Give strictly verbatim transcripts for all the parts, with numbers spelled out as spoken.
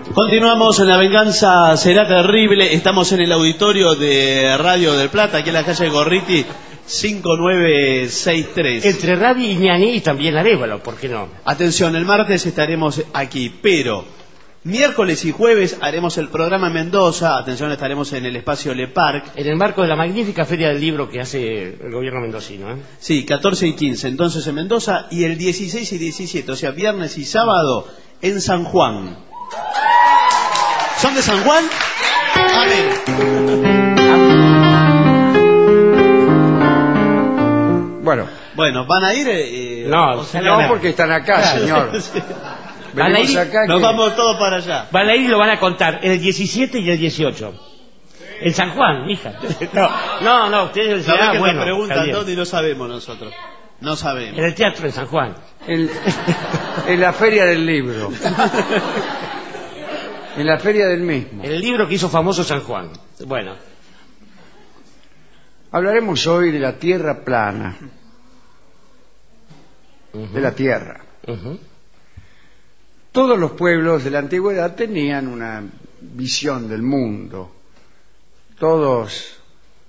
Continuamos en La Venganza Será Terrible. Estamos en el auditorio de Radio del Plata, aquí en la calle Gorriti cinco nueve seis tres. Entre Radio y Ñaní y también Arévalo, ¿por qué no? Atención, el martes estaremos aquí, pero miércoles y jueves haremos el programa en Mendoza. Atención, estaremos en el espacio Le Parc. En el marco de la magnífica Feria del Libro que hace el gobierno mendocino, ¿eh? Sí, catorce y quince, entonces en Mendoza, y el dieciséis y diecisiete, o sea, viernes y sábado, en San Juan. ¿Son de San Juan? A ver. Bueno. Bueno, ¿van a ir? Eh, no, no, porque están acá, claro, señor. Sí. Van a ir, acá nos que... vamos todos para allá. Van a ir y lo van a contar el diecisiete y el dieciocho. En San Juan, hija. No, no, no ustedes decían, ah, que bueno, nos preguntan dónde y no sabemos nosotros. No sabemos. En el teatro de San Juan. En, en la Feria del Libro. En la Feria del mismo. El libro que hizo famoso San Juan. Bueno. Hablaremos hoy de la Tierra plana. Uh-huh. De la Tierra. Uh-huh. Todos los pueblos de la antigüedad tenían una visión del mundo. Todos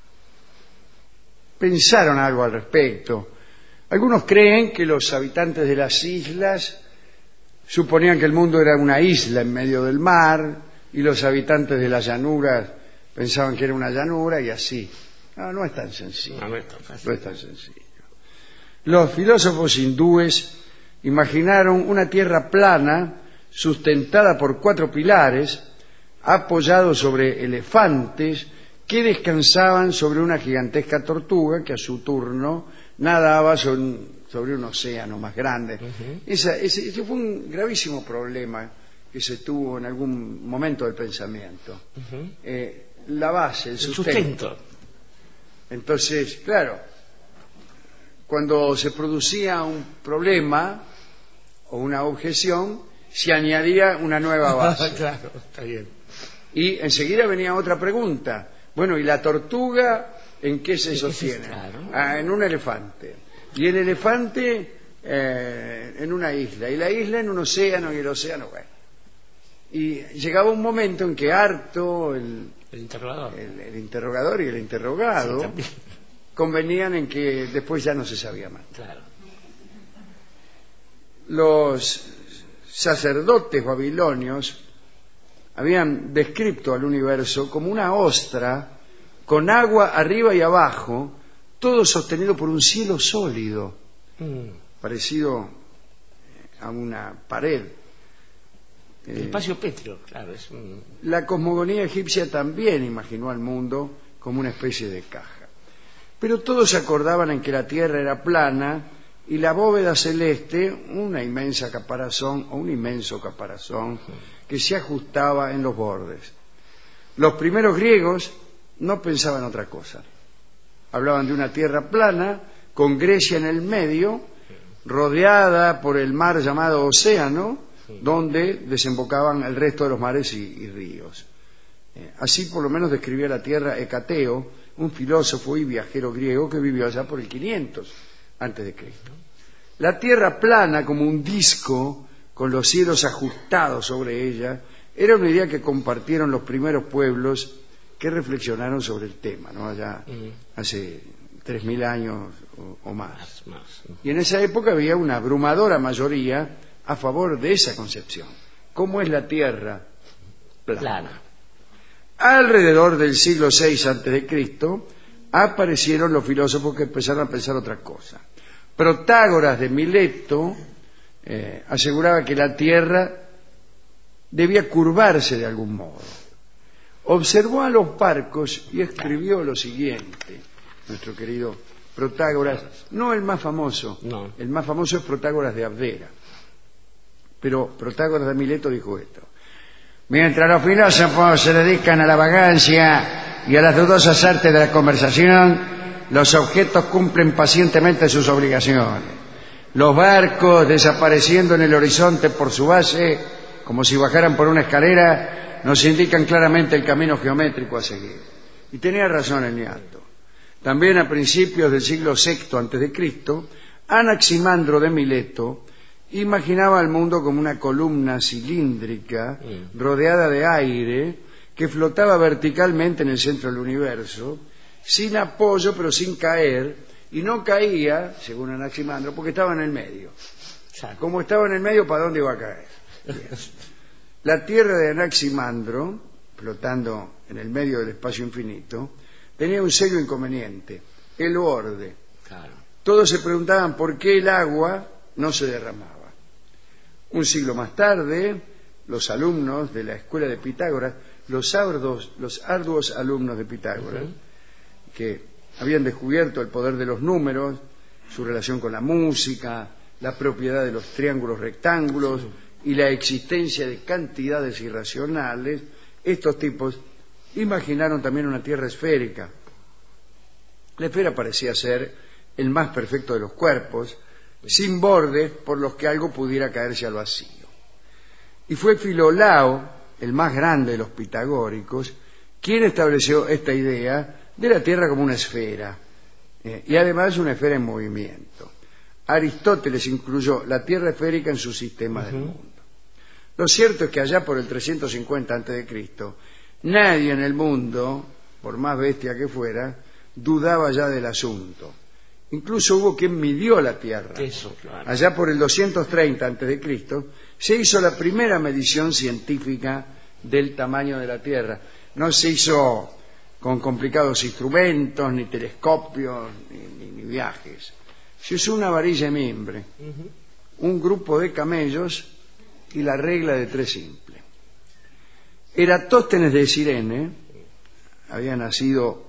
pensaron algo al respecto. Algunos creen que los habitantes de las islas suponían que el mundo era una isla en medio del mar, y los habitantes de las llanuras pensaban que era una llanura, y así. No, no es tan sencillo. No, no es tan fácil. No es tan sencillo. Los filósofos hindúes imaginaron una tierra plana sustentada por cuatro pilares, apoyados sobre elefantes que descansaban sobre una gigantesca tortuga que a su turno nadaba sobre un, sobre un océano más grande. Uh-huh. Esa, ese, ese fue un gravísimo problema que se tuvo en algún momento del pensamiento. Uh-huh. Eh, la base, el, el sustento. sustento. Entonces, claro, cuando se producía un problema o una objeción, se añadía una nueva base. Claro, está bien. Y enseguida venía otra pregunta. Bueno, ¿y la tortuga en qué se sostiene? Claro. Ah, en un elefante. Y el elefante eh, en una isla. Y la isla en un océano, y el océano, bueno. Y llegaba un momento en que harto el, el interrogador, el, el interrogador y el interrogado sí, convenían en que después ya no se sabía más. Claro. Los sacerdotes babilonios habían descrito al universo como una ostra con agua arriba y abajo, todo sostenido por un cielo sólido, mm. parecido a una pared. El espacio pétreo, claro. Es un... La cosmogonía egipcia también imaginó al mundo como una especie de caja. Pero todos se acordaban en que la Tierra era plana y la bóveda celeste una inmensa caparazón o un inmenso caparazón que se ajustaba en los bordes. Los primeros griegos no pensaban otra cosa. Hablaban de una tierra plana, con Grecia en el medio, rodeada por el mar llamado océano, donde desembocaban el resto de los mares y, y ríos. Eh, así por lo menos describía la tierra Hecateo, un filósofo y viajero griego que vivió allá por el quinientos antes de Cristo. La tierra plana, como un disco con los cielos ajustados sobre ella, era una idea que compartieron los primeros pueblos que reflexionaron sobre el tema, ¿no? Allá mm. hace tres mil años o, o más. Más, más. Y en esa época había una abrumadora mayoría a favor de esa concepción. ¿Cómo es la Tierra plana? Plana. Alrededor del siglo seis antes de Cristo aparecieron los filósofos que empezaron a pensar otra cosa. Protágoras de Mileto eh, aseguraba que la Tierra debía curvarse de algún modo. Observó a los parcos y escribió lo siguiente, nuestro querido Protágoras, no el más famoso, no. El más famoso es Protágoras de Abdera, pero Protágoras de Mileto dijo esto: mientras los filósofos se dedican a la vagancia y a las dudosas artes de la conversación, los objetos cumplen pacientemente sus obligaciones. Los barcos, desapareciendo en el horizonte por su base, como si bajaran por una escalera, nos indican claramente el camino geométrico a seguir. Y tenía razón el Nialto. También a principios del siglo sexto antes de Cristo, Anaximandro de Mileto imaginaba el mundo como una columna cilíndrica rodeada de aire que flotaba verticalmente en el centro del universo, sin apoyo pero sin caer, y no caía, según Anaximandro, porque estaba en el medio. Como estaba en el medio, ¿para dónde iba a caer? Bien. La Tierra de Anaximandro, flotando en el medio del espacio infinito, tenía un serio inconveniente, el borde. Claro. Todos se preguntaban por qué el agua no se derramaba. Un siglo más tarde, los alumnos de la escuela de Pitágoras, los arduos, los arduos alumnos de Pitágoras, uh-huh. que habían descubierto el poder de los números, su relación con la música, la propiedad de los triángulos rectángulos sí. y la existencia de cantidades irracionales, estos tipos imaginaron también una Tierra esférica. La esfera parecía ser el más perfecto de los cuerpos, sin bordes por los que algo pudiera caerse al vacío. Y fue Filolao, el más grande de los pitagóricos, quien estableció esta idea de la Tierra como una esfera, eh, y además una esfera en movimiento. Aristóteles incluyó la Tierra esférica en su sistema uh-huh. del mundo. Lo cierto es que allá por el trescientos cincuenta antes de Cristo, nadie en el mundo, por más bestia que fuera, dudaba ya del asunto. Incluso hubo quien midió la Tierra. Eso, claro. Allá por el doscientos treinta antes de Cristo se hizo la primera medición científica del tamaño de la Tierra. No se hizo con complicados instrumentos, ni telescopios, ni, ni, ni viajes. Se usó una varilla de mimbre, uh-huh. un grupo de camellos y la regla de tres simple. Eratóstenes de Cirene había nacido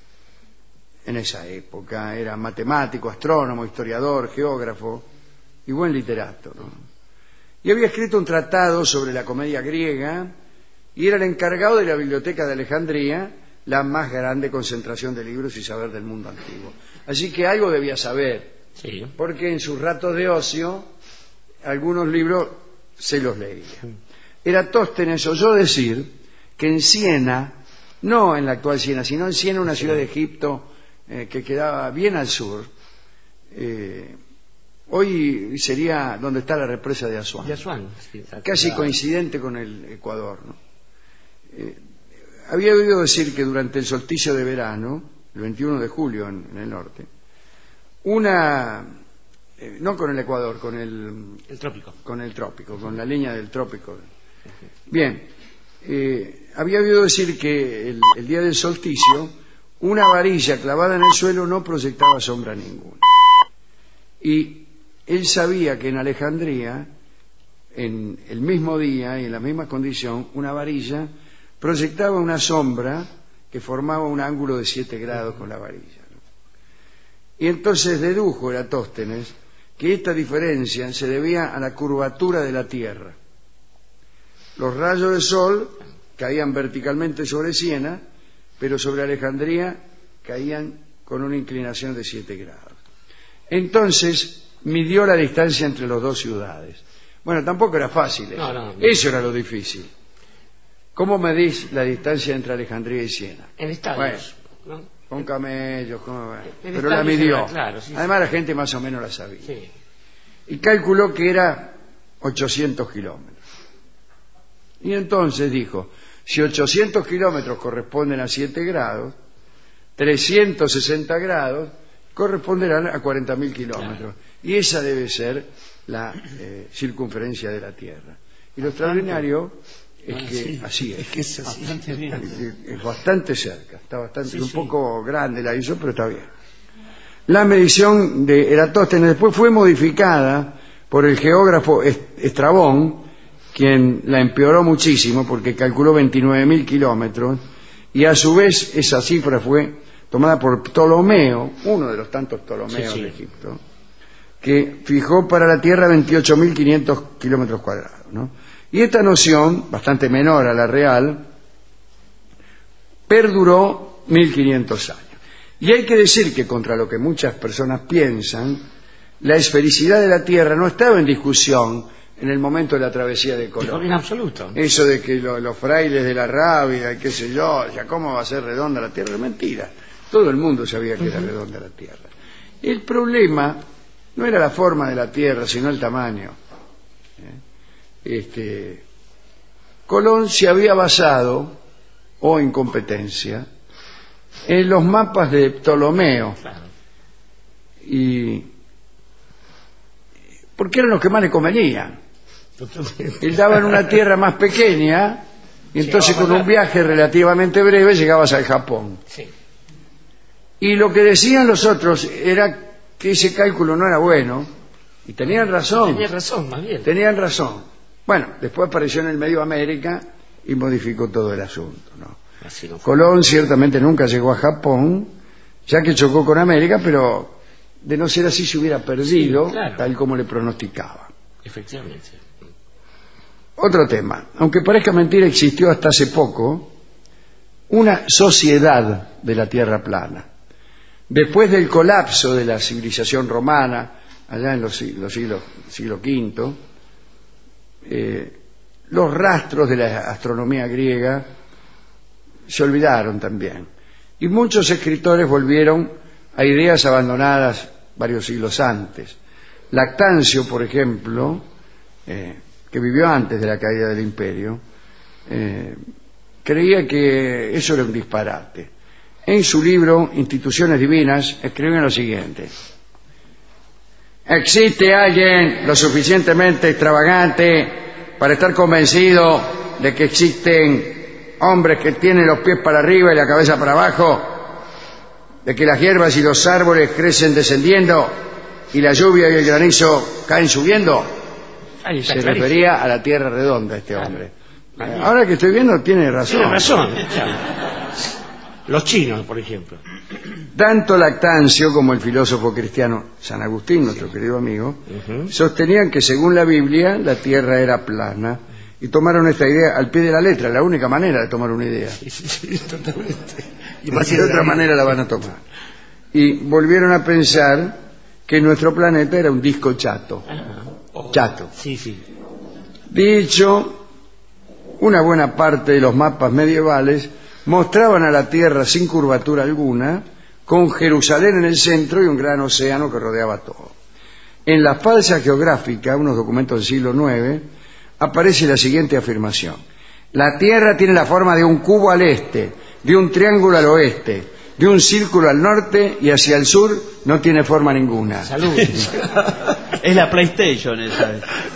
en esa época, era matemático, astrónomo, historiador, geógrafo y buen literato, ¿no? Y había escrito un tratado sobre la comedia griega y era el encargado de la biblioteca de Alejandría, la más grande concentración de libros y saber del mundo antiguo. Así que algo debía saber, sí. porque en sus ratos de ocio algunos libros se los leía. Eratóstenes oyó decir que en Siena, no en la actual Siena, sino en Siena, una ciudad de Egipto eh, que quedaba bien al sur, eh, hoy sería donde está la represa de Asuán, de Asuán sí, casi coincidente con el Ecuador, ¿no? Eh, había oído decir que durante el solsticio de verano, el veintiuno de julio en, en el norte, una, eh, no con el Ecuador, con el, el trópico, con el trópico, con la línea del trópico. Bien, eh, había oído decir que el, el día del solsticio, una varilla clavada en el suelo no proyectaba sombra ninguna. Y él sabía que en Alejandría, en el mismo día y en la misma condición, una varilla proyectaba una sombra que formaba un ángulo de siete grados con la varilla, ¿no? Y entonces dedujo Eratóstenes que esta diferencia se debía a la curvatura de la Tierra. Los rayos del sol caían verticalmente sobre Siena, pero sobre Alejandría caían con una inclinación de siete grados. Entonces midió la distancia entre las dos ciudades. Bueno, tampoco era fácil eso. No, no, no. Eso era lo difícil. ¿Cómo medís la distancia entre Alejandría y Siena? En estadios. Bueno, ¿no? Con camellos, con... pero la midió. Era, claro, sí, Además sí. la gente más o menos la sabía. Sí. Y calculó que era ochocientos kilómetros. Y entonces dijo, si ochocientos kilómetros corresponden a siete grados, trescientos sesenta grados corresponderán a cuarenta mil kilómetros. Claro. Y esa debe ser la eh, circunferencia de la Tierra. Y lo extraordinario es que sí, así es. Es que es, así. es, es bastante cerca, está bastante, sí, un sí. poco grande la hizo, pero está bien. La medición de Eratóstenes después fue modificada por el geógrafo Estrabón, quien la empeoró muchísimo porque calculó veintinueve mil kilómetros, y a su vez esa cifra fue tomada por Ptolomeo, uno de los tantos Ptolomeos sí, sí. de Egipto, que fijó para la Tierra veintiocho mil quinientos kilómetros cuadrados, ¿no? Y esta noción, bastante menor a la real, perduró mil quinientos años. Y hay que decir que, contra lo que muchas personas piensan, la esfericidad de la Tierra no estaba en discusión en el momento de la travesía de Colón. En absoluto. Eso de que lo, los frailes de la Rábida y qué sé yo, ya cómo va a ser redonda la Tierra, es mentira. Todo el mundo sabía que uh-huh. era redonda la Tierra. El problema no era la forma de la Tierra, sino el tamaño. este, Colón se había basado, o incompetencia, en los mapas de Ptolomeo. Y porque eran los que más le convenían. Él daba en una tierra más pequeña y entonces con un viaje relativamente breve llegabas al Japón. Sí. Y lo que decían los otros era que ese cálculo no era bueno, y tenían razón. Tenían razón, más bien. Tenían razón. Bueno, después apareció en el Medio América y modificó todo el asunto, ¿no? Así no fue. Colón ciertamente nunca llegó a Japón, ya que chocó con América, pero de no ser así se hubiera perdido, Sí, claro. tal como le pronosticaba. Efectivamente. Otro tema. Aunque parezca mentira, existió hasta hace poco una sociedad de la Tierra plana. Después del colapso de la civilización romana, allá en los, los siglos, siglo quinto, eh, los rastros de la astronomía griega se olvidaron también. Y muchos escritores volvieron a ideas abandonadas varios siglos antes. Lactancio, por ejemplo, eh, que vivió antes de la caída del imperio, eh, creía que eso era un disparate. En su libro Instituciones Divinas escribió lo siguiente: ¿existe alguien lo suficientemente extravagante para estar convencido de que existen hombres que tienen los pies para arriba y la cabeza para abajo, de que las hierbas y los árboles crecen descendiendo y la lluvia y el granizo caen subiendo? Ahí está, Se clarísimo. refería a la tierra redonda este Claro. hombre. Claro. Ahora que estoy viendo, tiene razón. Tiene razón. Claro. Los chinos, por ejemplo. Tanto Lactancio como el filósofo cristiano San Agustín, nuestro querido amigo, Ujú. sostenían que según la Biblia la tierra era plana y tomaron esta idea al pie de la letra, la única manera de tomar una idea. Sí, sí, sí, totalmente. Y de otra manera la van a tomar. Y volvieron a pensar que nuestro planeta era un disco chato. Ah, oh. Chato. Sí, sí. De hecho, una buena parte de los mapas medievales mostraban a la Tierra sin curvatura alguna, con Jerusalén en el centro y un gran océano que rodeaba todo. En la falsa geográfica, unos documentos del siglo nueve, aparece la siguiente afirmación: la Tierra tiene la forma de un cubo al este, de un triángulo al oeste, de un círculo al norte y hacia el sur no tiene forma ninguna. Salud. Es la PlayStation esa.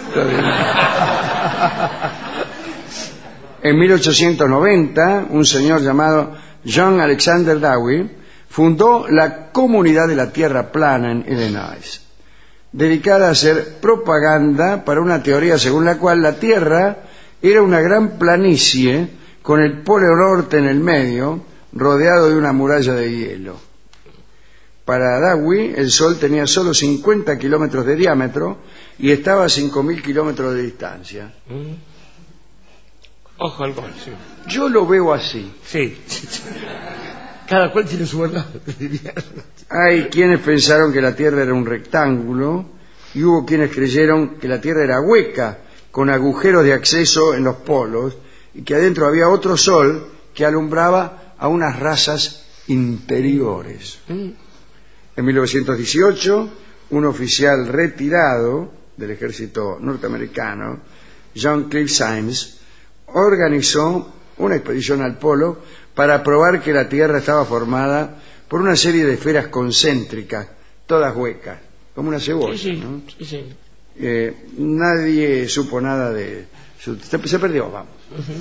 En mil ochocientos noventa, un señor llamado John Alexander Dowie fundó la Comunidad de la Tierra Plana en Illinois, dedicada a hacer propaganda para una teoría según la cual la Tierra era una gran planicie con el polo norte en el medio, rodeado de una muralla de hielo. Para Dowie, el Sol tenía solo cincuenta kilómetros de diámetro y estaba a cinco mil kilómetros de distancia. Mm. Ojo al gol, sí. Yo lo veo así. Sí. Cada cual tiene su verdad. Hay quienes pensaron que la Tierra era un rectángulo y hubo quienes creyeron que la Tierra era hueca, con agujeros de acceso en los polos, y que adentro había otro sol que alumbraba a unas razas interiores. Mm. En mil novecientos dieciocho, un oficial retirado del ejército norteamericano, John Cliff Symes, organizó una expedición al polo para probar que la Tierra estaba formada por una serie de esferas concéntricas, todas huecas, como una cebolla. Sí, sí, ¿no? sí, sí. Eh, nadie supo nada de... Su, se, se perdió, vamos. Uh-huh.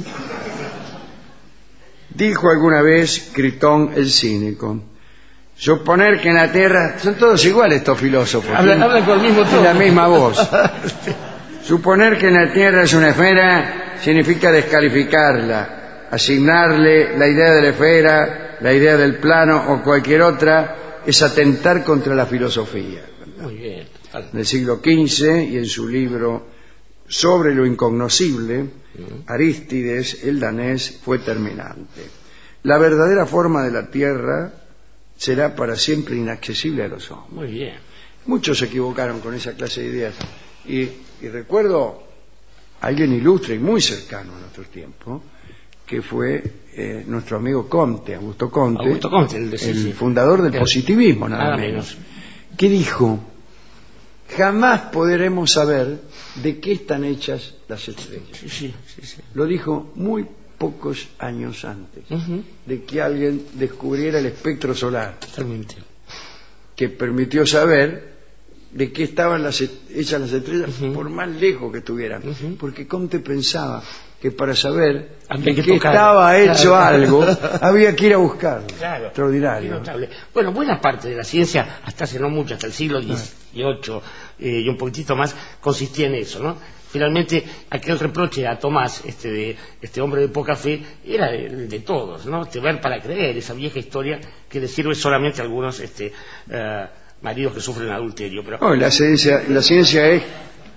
Dijo alguna vez Critón el cínico: suponer que en la Tierra... Son todos iguales estos filósofos. Hablan, hablan con el mismo tono. Y la misma voz. Suponer que en la Tierra es una esfera significa descalificarla, asignarle la idea de la esfera, la idea del plano o cualquier otra, es atentar contra la filosofía. Muy bien. En el siglo quince y en su libro Sobre lo incognoscible, Arístides, el danés, fue terminante: la verdadera forma de la Tierra será para siempre inaccesible a los hombres. Muy bien. Muchos se equivocaron con esa clase de ideas. Y, y recuerdo a alguien ilustre y muy cercano a nuestros tiempos, que fue eh, nuestro amigo Comte, Augusto Comte, Augusto Comte, el, de, el sí, sí. fundador del Pero, positivismo, nada, nada menos, menos. que dijo: jamás podremos saber de qué están hechas las estrellas. Sí, sí, sí, sí. Lo dijo muy pocos años antes Uh-huh. de que alguien descubriera el espectro solar, Totalmente. que permitió saber de qué estaban las, hechas las estrellas, Uh-huh. por más lejos que estuvieran. Uh-huh. Porque Comte pensaba que para saber Había de que qué tocar. estaba hecho Claro. algo, había que ir a buscarlo. Claro. Extraordinario. Qué notable. Bueno, buena parte de la ciencia, hasta hace no mucho, hasta el siglo dieciocho eh, y un poquitito más, consistía en eso, ¿no? Finalmente, aquel reproche a Tomás, este, de, este hombre de poca fe, era de, de todos, ¿no? Te ver para creer, esa vieja historia que le sirve solamente a algunos este, uh, maridos que sufren adulterio. Pero No, la ciencia, la ciencia es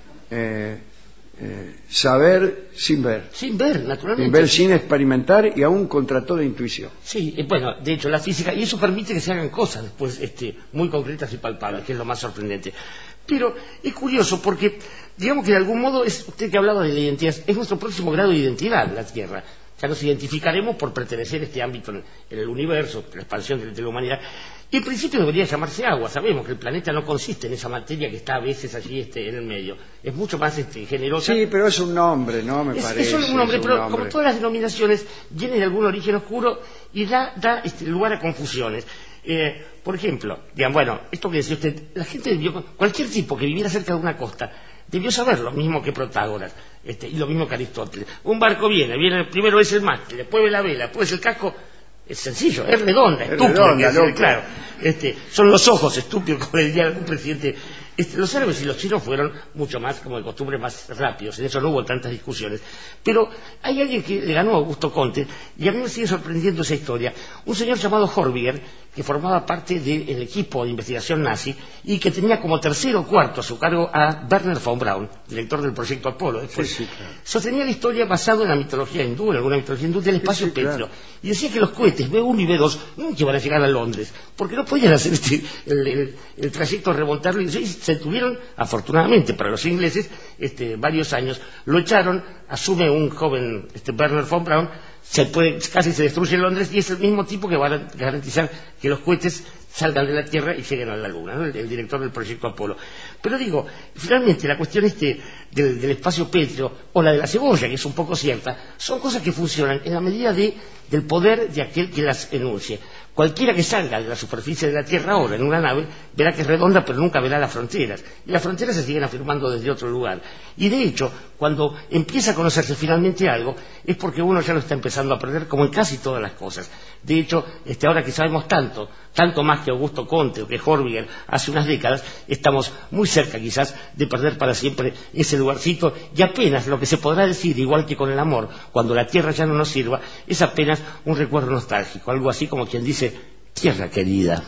eh, eh, saber sin ver, sin ver, sin naturalmente. ver, sin experimentar y aún contra toda intuición. Sí, eh, bueno, de hecho la física, y eso permite que se hagan cosas después este, muy concretas y palpables, que es lo más sorprendente. Pero es curioso porque, digamos que de algún modo, es usted que ha hablado de la identidad, es nuestro próximo grado de identidad la Tierra. Ya nos identificaremos por pertenecer a este ámbito en, en el universo, la expansión de, de la humanidad. Y en principio debería llamarse agua. Sabemos que el planeta no consiste en esa materia que está a veces allí este, en el medio. Es mucho más este, generosa. Sí, pero es un nombre, ¿no? Me Es, parece. es solo un nombre, es un pero nombre. como todas las denominaciones, viene de algún origen oscuro y da, da este, lugar a confusiones. Eh, por ejemplo, digan, bueno, esto que decía usted, la gente debió, cualquier tipo que viviera cerca de una costa, debió saber lo mismo que Protágoras, este, y lo mismo que Aristóteles. Un barco viene, viene primero es el mástil, después ve la vela, después el casco. Es sencillo, es redonda, Es estúpida, redonda, quiere decir, loco. claro. Este, son los ojos estúpidos, como diría algún presidente. Este, los árabes y los chinos fueron mucho más, como de costumbre, más rápidos. En eso no hubo tantas discusiones. Pero hay alguien que le ganó a Augusto Comte, y a mí me sigue sorprendiendo esa historia. Un señor llamado Horbiger, que formaba parte del equipo de investigación nazi, y que tenía como tercero o cuarto a su cargo a Werner von Braun, director del proyecto Apolo. Después, Sí, sí, claro. sostenía la historia basada en la mitología hindú, en alguna mitología hindú, del espacio sí, claro. pétreo. Y decía que los cohetes B uno y B dos nunca iban a llegar a Londres, porque no podían hacer este, el, el, el trayecto, remontarlo. Y se tuvieron, afortunadamente para los ingleses, este, varios años. Lo echaron, asume un joven este, Werner von Braun, se puede, casi se destruye Londres, y es el mismo tipo que va a garantizar que los cohetes salgan de la Tierra y lleguen a la Luna, ¿no? el, el director del proyecto Apolo. Pero digo, finalmente la cuestión este del, del espacio pétreo o la de la cebolla, que es un poco cierta, son cosas que funcionan en la medida de, del poder de aquel que las enuncie. Cualquiera que salga de la superficie de la Tierra ahora en una nave verá que es redonda, pero nunca verá las fronteras. Y las fronteras se siguen afirmando desde otro lugar. Y de hecho, cuando empieza a conocerse finalmente algo, es porque uno ya lo está empezando a perder, como en casi todas las cosas. De hecho, este, ahora que sabemos tanto, tanto más que Augusto Comte o que Horbiger hace unas décadas, estamos muy cerca quizás de perder para siempre ese lugarcito, y apenas lo que se podrá decir, igual que con el amor, cuando la Tierra ya no nos sirva, es apenas un recuerdo nostálgico, algo así como quien dice, tierra querida.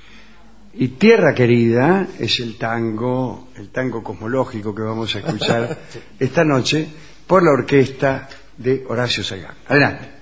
Y Tierra Querida es el tango, el tango cosmológico que vamos a escuchar esta noche por la orquesta de Horacio Salgán. Adelante.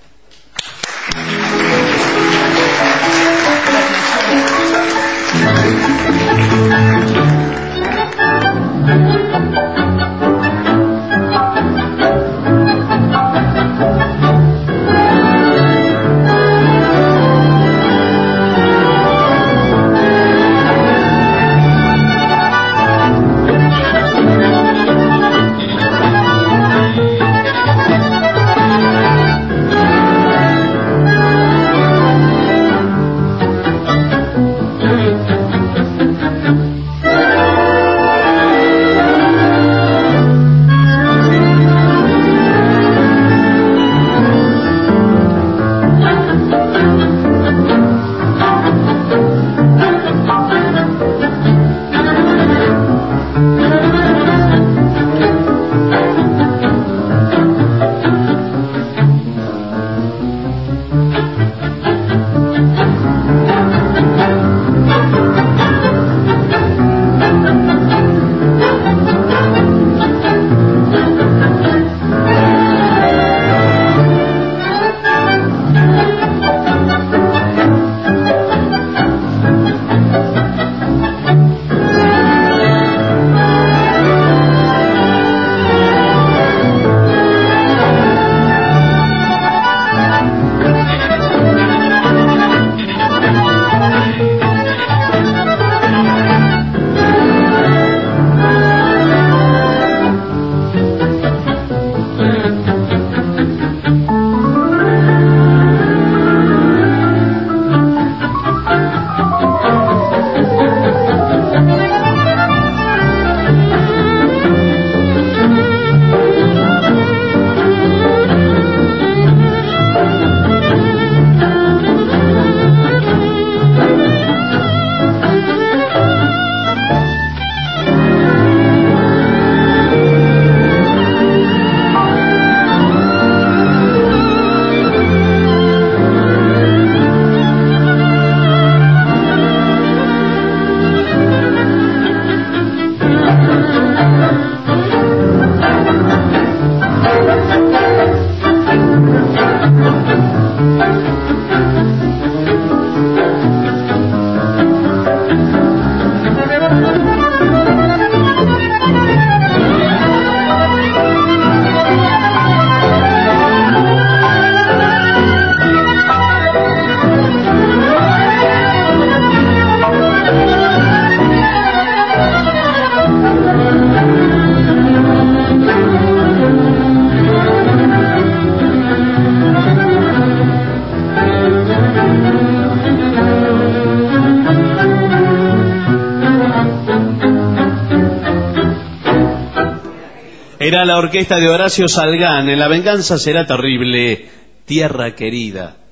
Era la orquesta de Horacio Salgán, en La venganza será terrible, tierra querida.